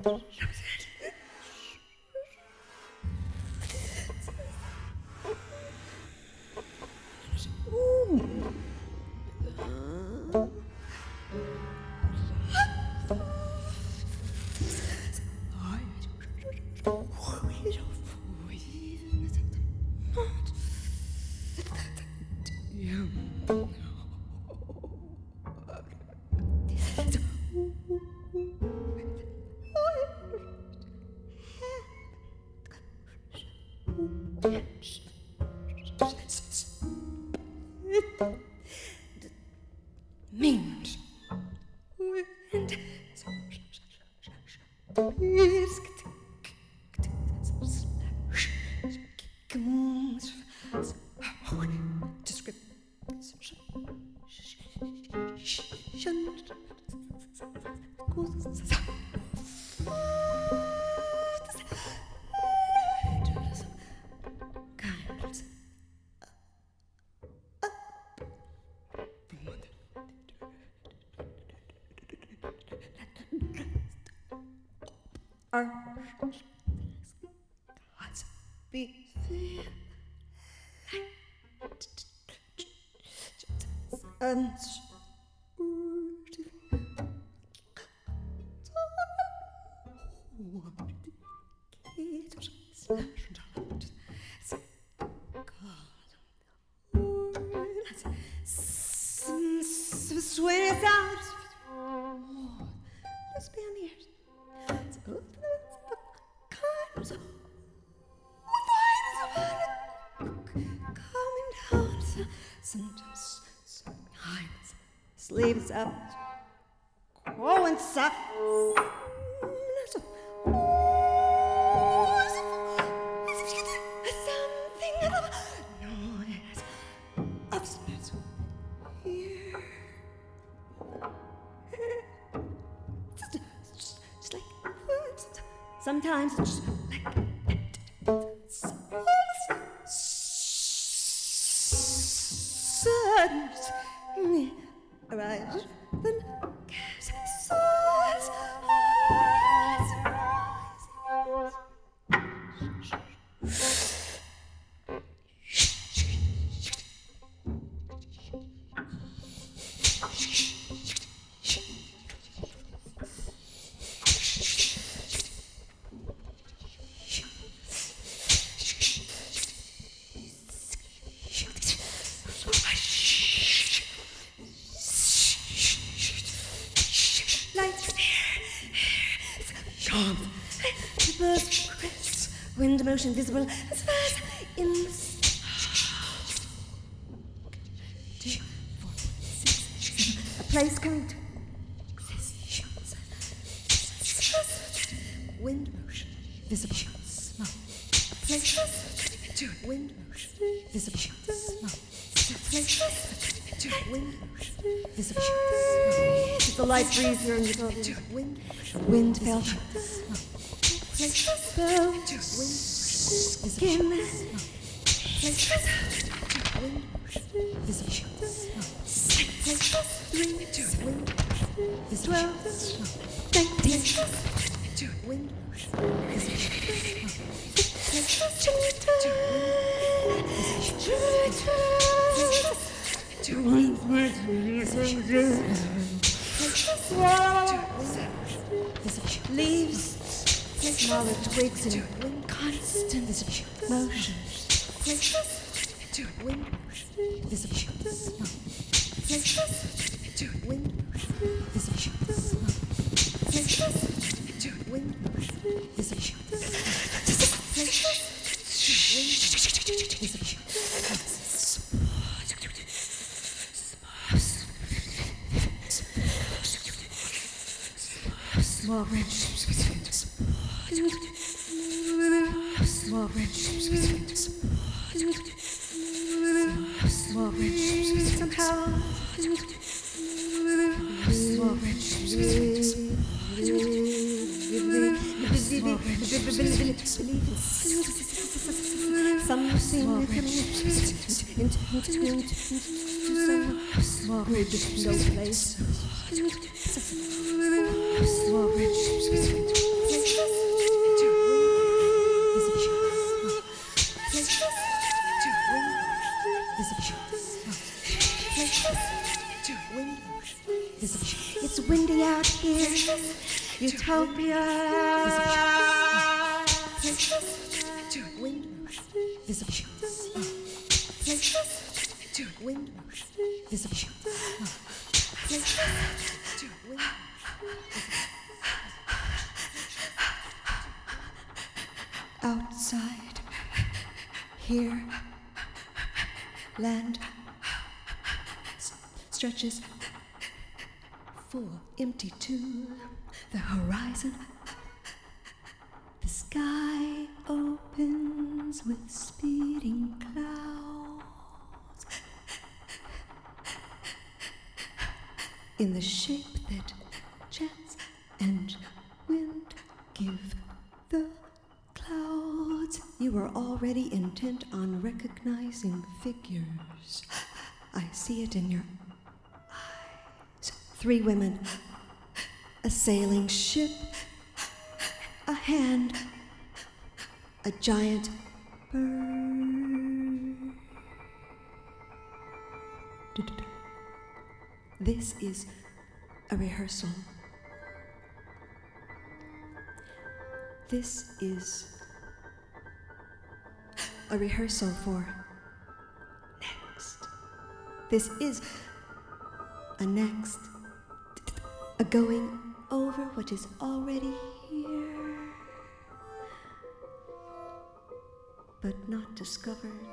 Means wind sleeves up, growing soft. Sometimes it's like sudden arrives, then wind motion visible as far as in the 2, 4, 6, 7, a place count. Wind motion visible small. A place wind motion visible small. A place wind motion visible small. It's a light breeze here in the wind felt small. Skin. Wind. Leaves. Smaller twigs and constant motion. Wind visible. Wind visible. Wind small wrench. Small wrench. Small wrench. Somehow. Small wrench. Something coming into some small bridge, no place. Small bridge. Wind motion. Visible shots. It's windy out here. Utopia. Wind motion. Visible shots. Wind motion. Visible shots. Wind motion. Outside, here, land stretches full, empty to the horizon. The sky opens with speeding clouds in the shape that chance and wind give the clouds. You were already intent on recognizing figures. I see it in your eyes. 3 women, a sailing ship, a hand, a giant bird. This is a rehearsal. This is a rehearsal for next. This is a next, a going over what is already here, but not discovered.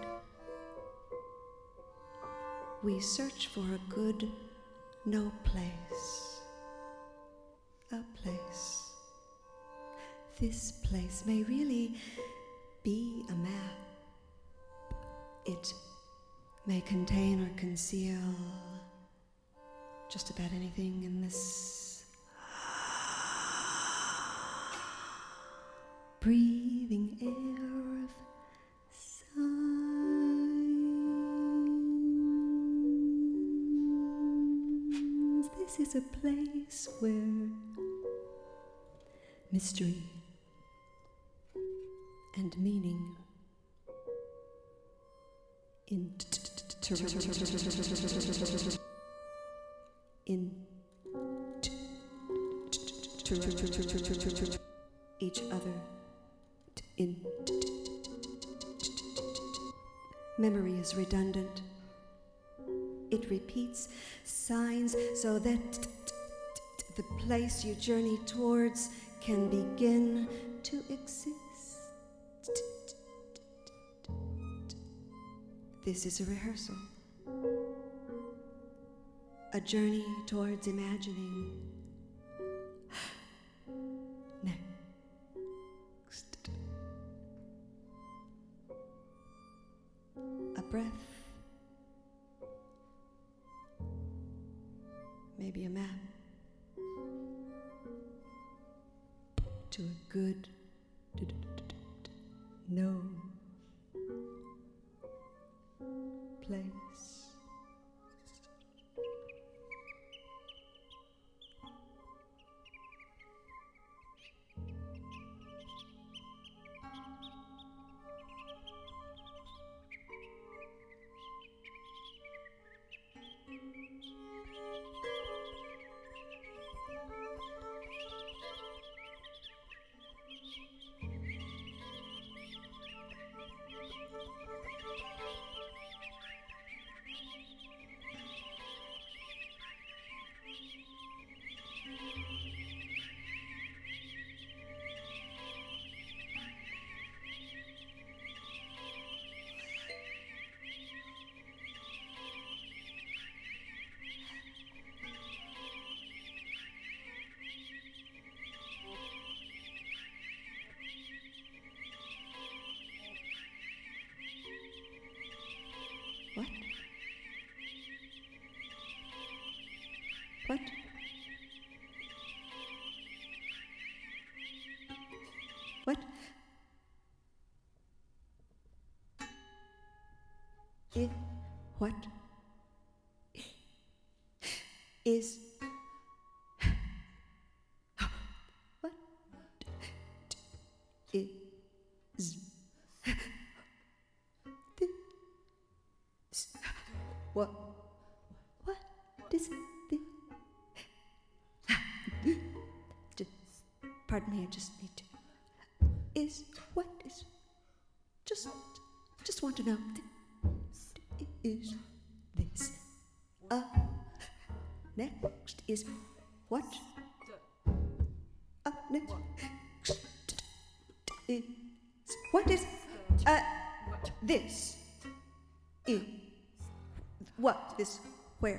We search for a good no place, a place. This place may really be a map. It may contain or conceal just about anything in this breathing air of signs. This is a place where mystery and meaning each other. Memory is redundant. It repeats signs so that the place you journey towards can begin to exist. This is a rehearsal. A journey towards imagining. Next. A breath. Maybe a map. To a good no place. What? What? What? What is what is this? What is this? Pardon me, I just need to. What is? Just want to know. Is this? Next is what? Next is what is? This is what? This where?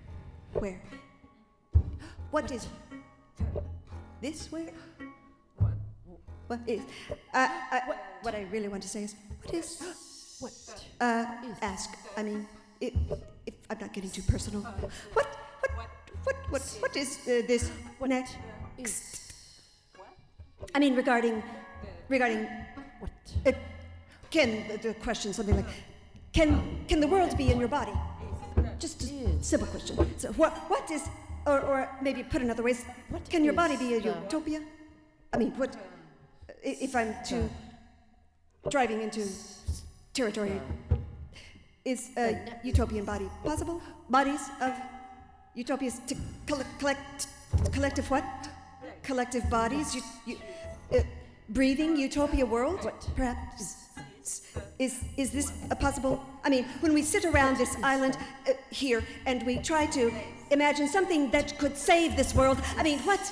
What is this where? What is? What I really want to say is, what is? What? Ask. I mean, if I'm not getting too personal. What is this next? I mean, regarding. What? Can the question something like, can the world be in your body? Just a simple question. So what is, or maybe put another way, can your body be a utopia? I mean, what if I'm too driving into territory? Is a utopian body possible? Bodies of utopias to collective what? Collective bodies? Breathing utopia world? What? Perhaps. Is this a possible? I mean, when we sit around this island here and we try to imagine something that could save this world, I mean, what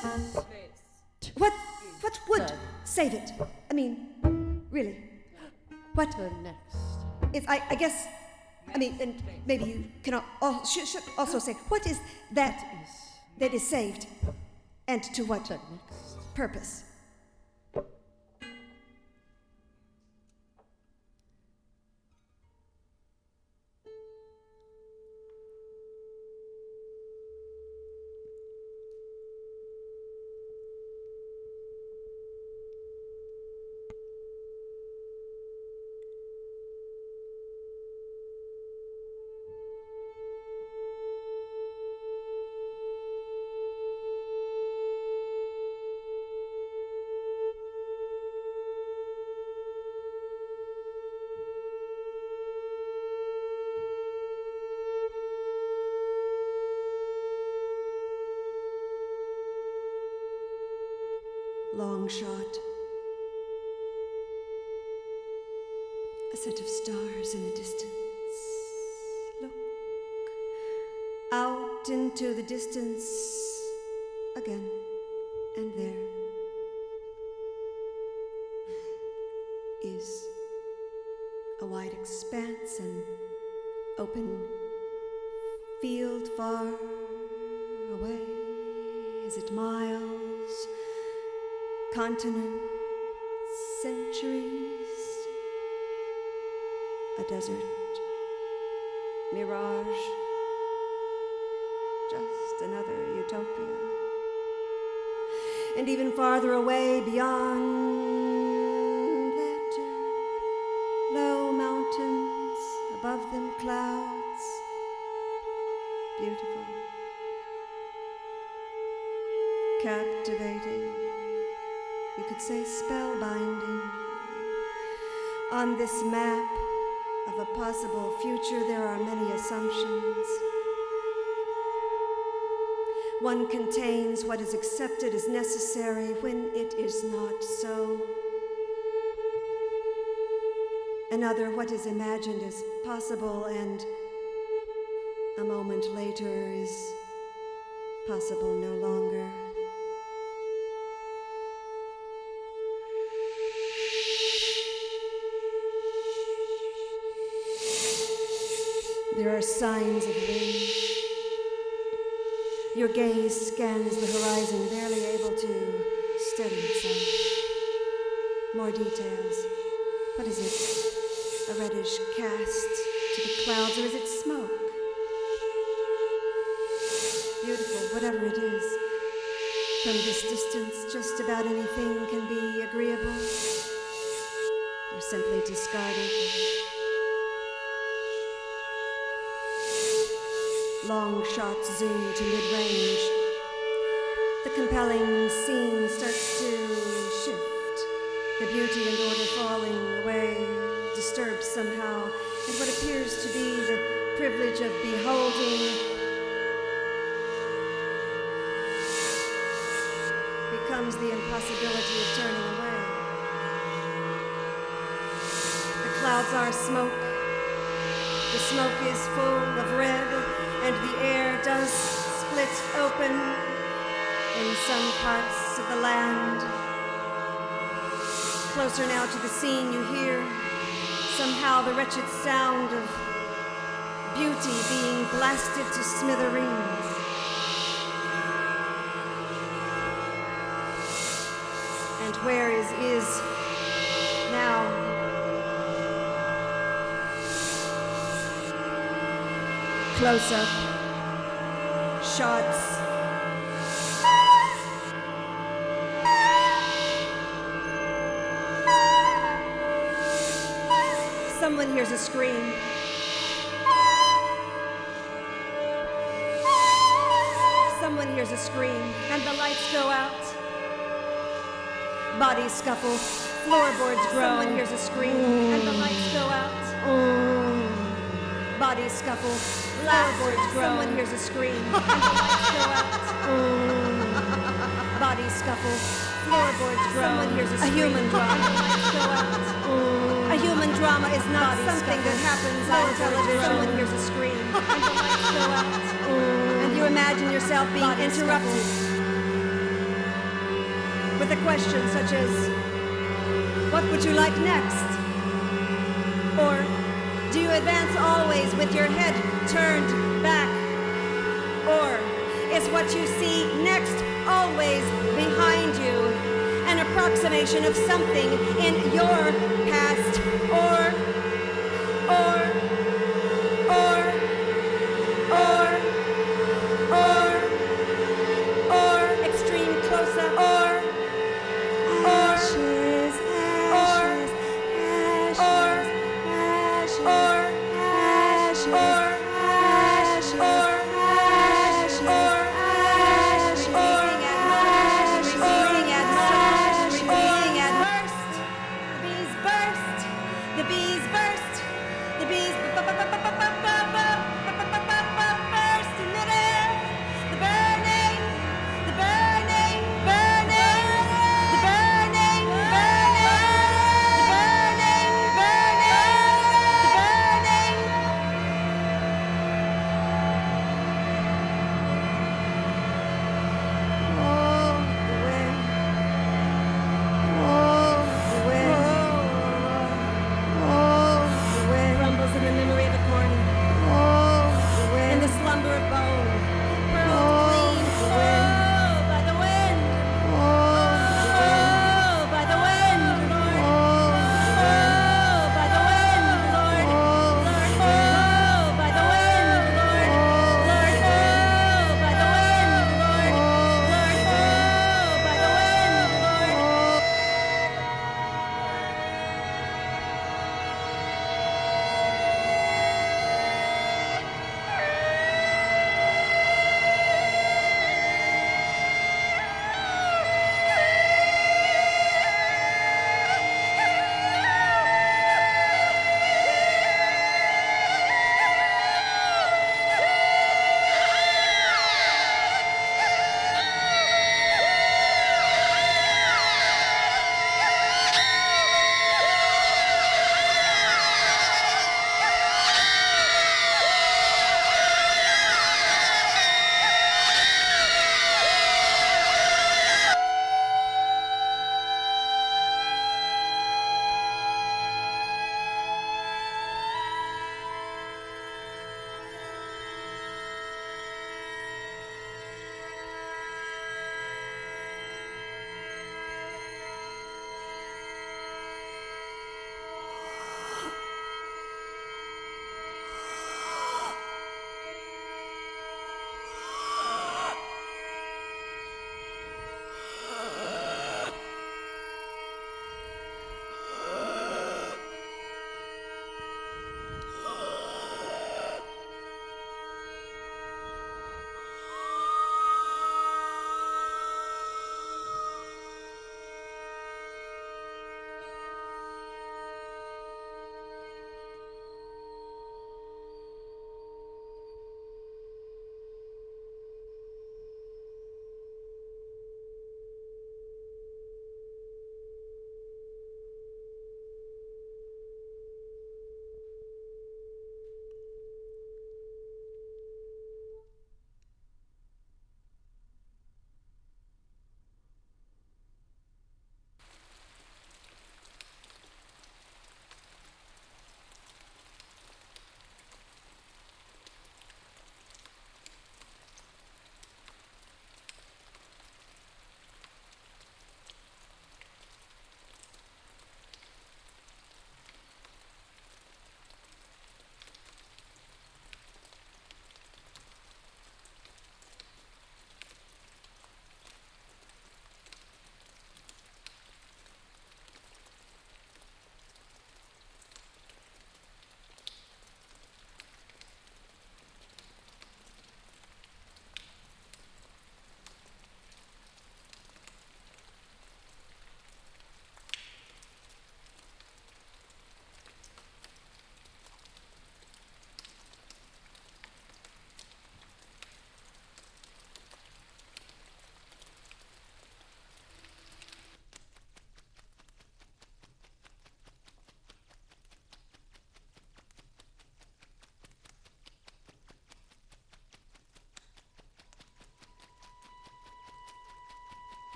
would save it? I mean, really, what? The next. If I guess, I mean, and maybe you can should also say, what is that is saved, and to what The next. purpose? Long shot. A set of stars in the distance. Look out into the distance again, and there is a wide expanse, an open field far away. Is it miles? Continents, centuries, a desert, mirage, just another utopia. And even farther away beyond that, low mountains, above them clouds, beautiful, captivating. You could say spellbinding. On this map of a possible future, there are many assumptions. One contains what is accepted as necessary when it is not so. Another, what is imagined as possible, and a moment later is possible no longer. There are signs of wind. Your gaze scans the horizon, barely able to steady itself. More details. What is it? A reddish cast to the clouds, or is it smoke? Beautiful, whatever it is. From this distance, just about anything can be agreeable or simply discarded. Long shots zoom to mid-range. The compelling scene starts to shift. The beauty and order falling away, disturbed somehow, and what appears to be the privilege of beholding comes the impossibility of turning away. The clouds are smoke. The smoke is full of red, and the air does split open in some parts of the land. Closer now to the scene, you hear somehow the wretched sound of beauty being blasted to smithereens. And where is now? Close up shots. Someone hears a scream. Someone hears a scream, and the lights go out. Bodies scuffle, floorboards groan. Someone hears a scream, and the lights go out. Bodies scuffle, floorboards groan. Someone hears a scream, and the lights go out. Bodies scuffle, floorboards groan. Someone hears a scream, human drama, and the lights go out. A human drama is not something that happens on television. Someone hears a scream, and the lights go out. And you imagine yourself being interrupted with a question such as, what would you like next? Or, do you advance always with your head turned back? Or, is what you see next always behind you an approximation of something in your past? Or extreme close-up,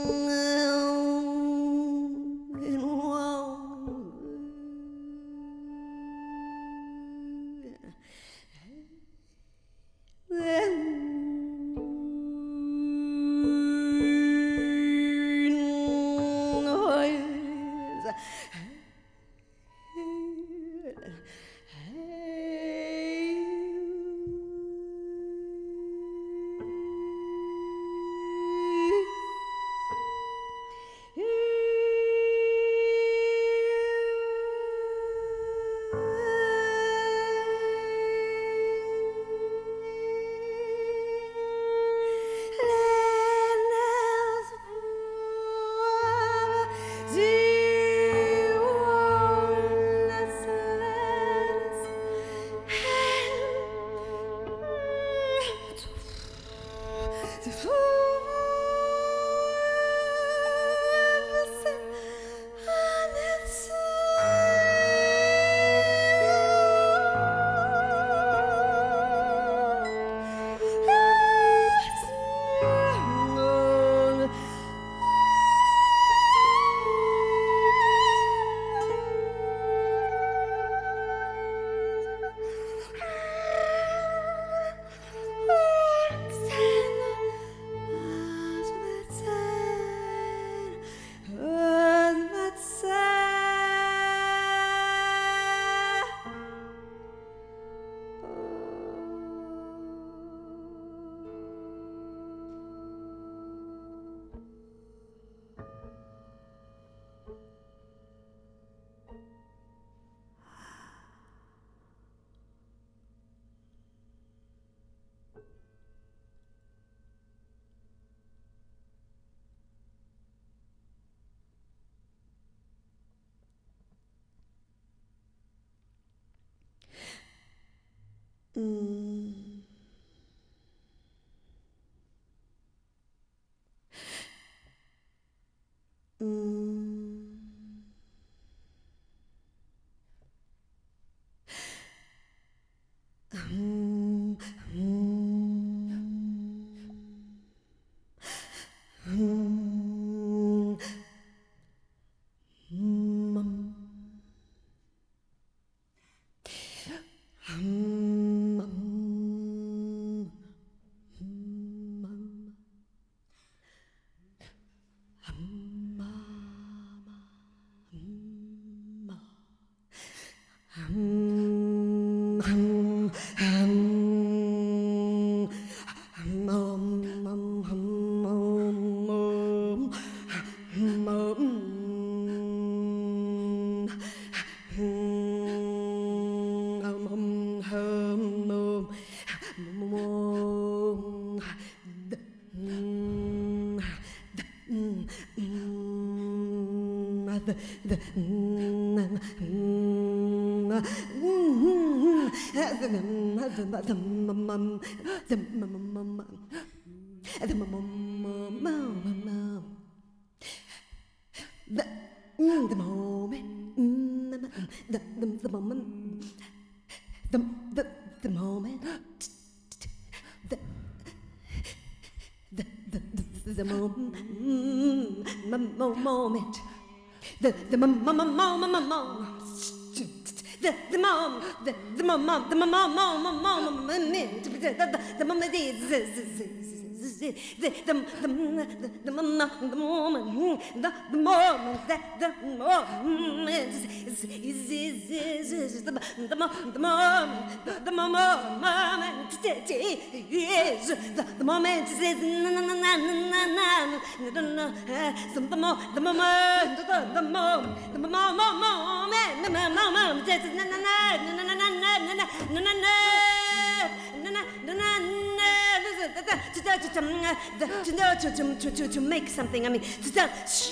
To make something, I mean, to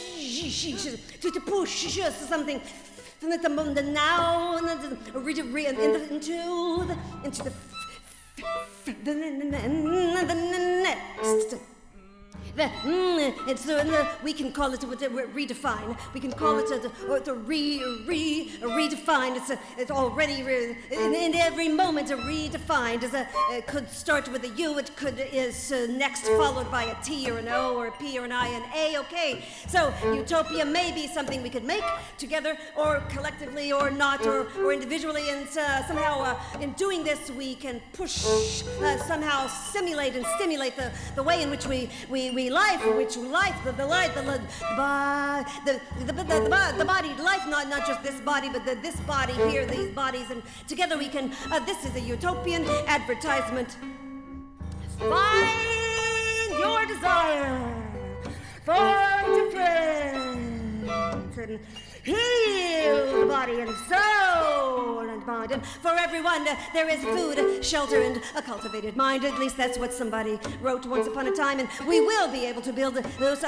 push something from the now into the next. we can call it redefine. We can call it redefined. It's already in every moment redefined. It could start with a U. It is next followed by a T or an O or a P or an I and A. Okay, so utopia may be something we could make together or collectively or not or individually, and somehow in doing this we can push, somehow simulate and stimulate the way in which we life, the body life, not just this body, but this body here, these bodies, and together we can. This is a utopian advertisement. Find your desire for difference and heal the body and soul and mind. And for everyone, there is food, shelter, and a cultivated mind. At least that's what somebody wrote once upon a time. And we will be able to build a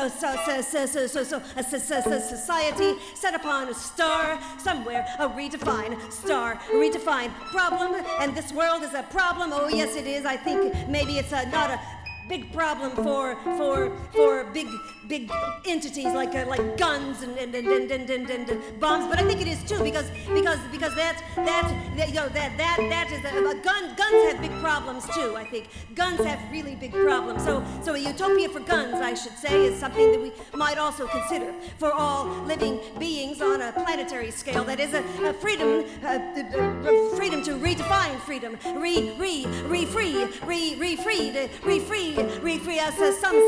society set upon a star somewhere, a redefined star, redefined problem. And this world is a problem. Oh, yes, it is. I think maybe it's not a big problem for big entities like guns and bombs, but I think it is too because that is guns have big problems too. I think guns have really big problems. So a utopia for guns, I should say, is something that we might also consider for all living beings on a planetary scale. That is a freedom to redefine freedom, free us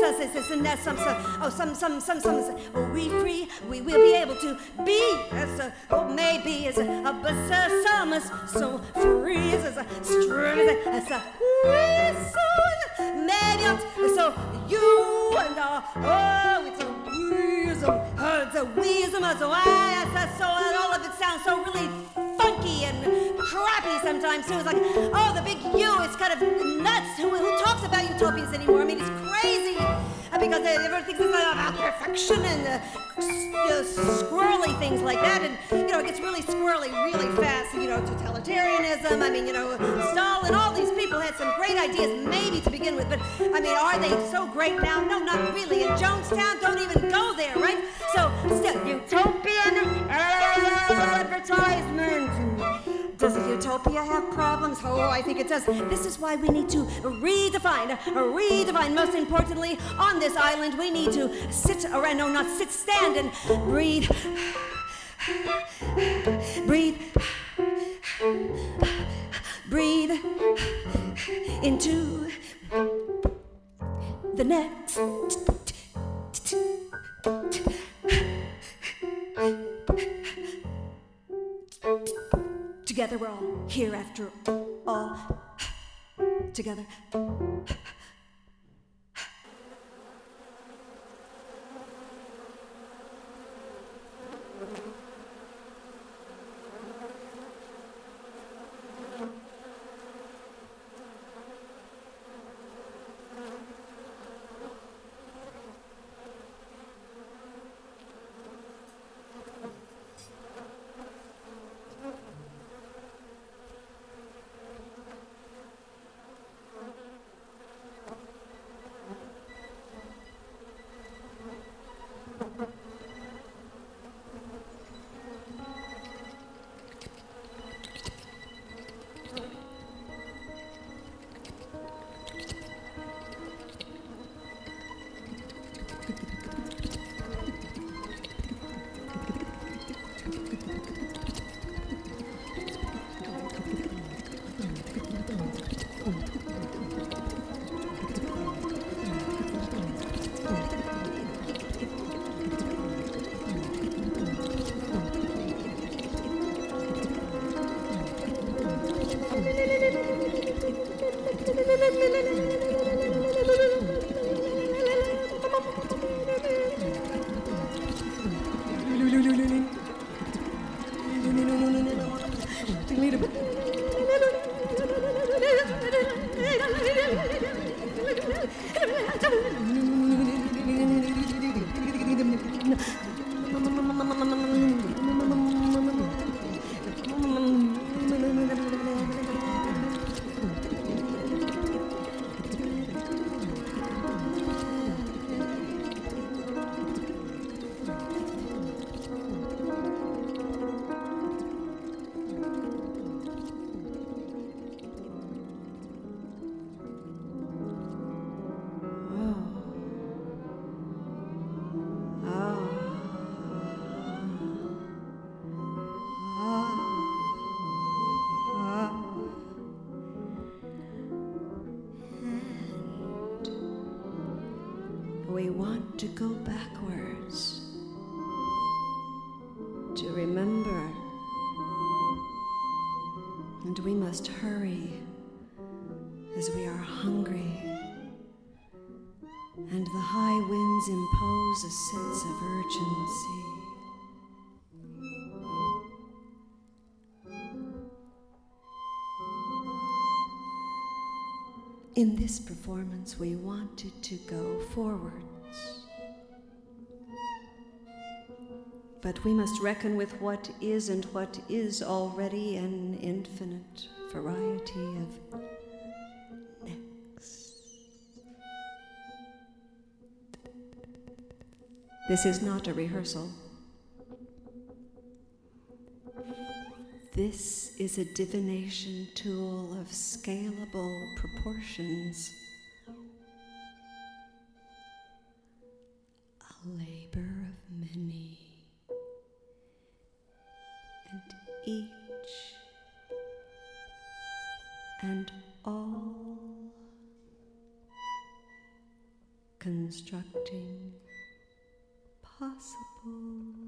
we will be able to be as maybe as some so free as a strong as a maybe so you and it's a wisdom so all of it sounds so really funky and crappy sometimes too. It's like, oh, the big U is kind of nuts. Who talks about utopias anymore? I mean, it's crazy because everyone thinks it's about perfection and squirrely things like that. And it gets really squirrely really fast. Totalitarianism. I mean, Stalin. All these people had some great ideas, maybe to begin with, but I mean, are they so great now? No, not really. In Jonestown, don't even go there, right? So, still, utopian advertisement. Does a utopia have problems? Oh, I think it does. This is why we need to redefine. Most importantly, on this island, we need to stand and breathe. Breathe into the next. Together we're all here after all. Together. go backwards, to remember. And we must hurry as we are hungry, and the high winds impose a sense of urgency. In this performance, we wanted to go forwards, but we must reckon with what is and what is already an infinite variety of necks. This is not a rehearsal. This is a divination tool of scalable proportions. A labor of many. And each and all constructing possible